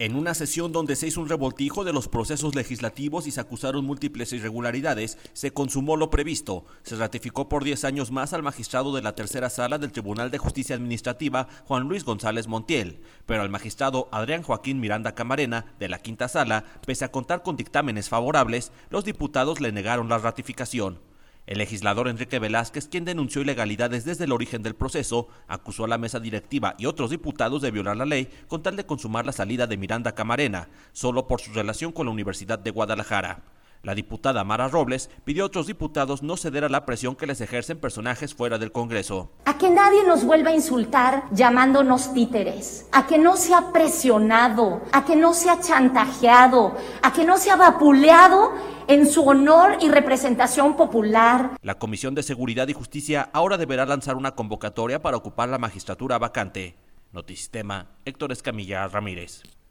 En una sesión donde se hizo un revoltijo de los procesos legislativos y se acusaron múltiples irregularidades, se consumó lo previsto. Se ratificó por 10 años más al magistrado de la tercera sala del Tribunal de Justicia Administrativa, Juan Luis González Montiel, pero al magistrado Adrián Joaquín Miranda Camarena, de la quinta sala, pese a contar con dictámenes favorables, los diputados le negaron la ratificación. El legislador Enrique Velázquez, quien denunció ilegalidades desde el origen del proceso, acusó a la mesa directiva y otros diputados de violar la ley con tal de consumar la salida de Miranda Camarena, solo por su relación con la Universidad de Guadalajara. La diputada Mara Robles pidió a otros diputados no ceder a la presión que les ejercen personajes fuera del Congreso. A que nadie nos vuelva a insultar llamándonos títeres, a que no sea presionado, a que no sea chantajeado, a que no sea vapuleado en su honor y representación popular. La Comisión de Seguridad y Justicia ahora deberá lanzar una convocatoria para ocupar la magistratura vacante. Notisistema, Héctor Escamilla Ramírez.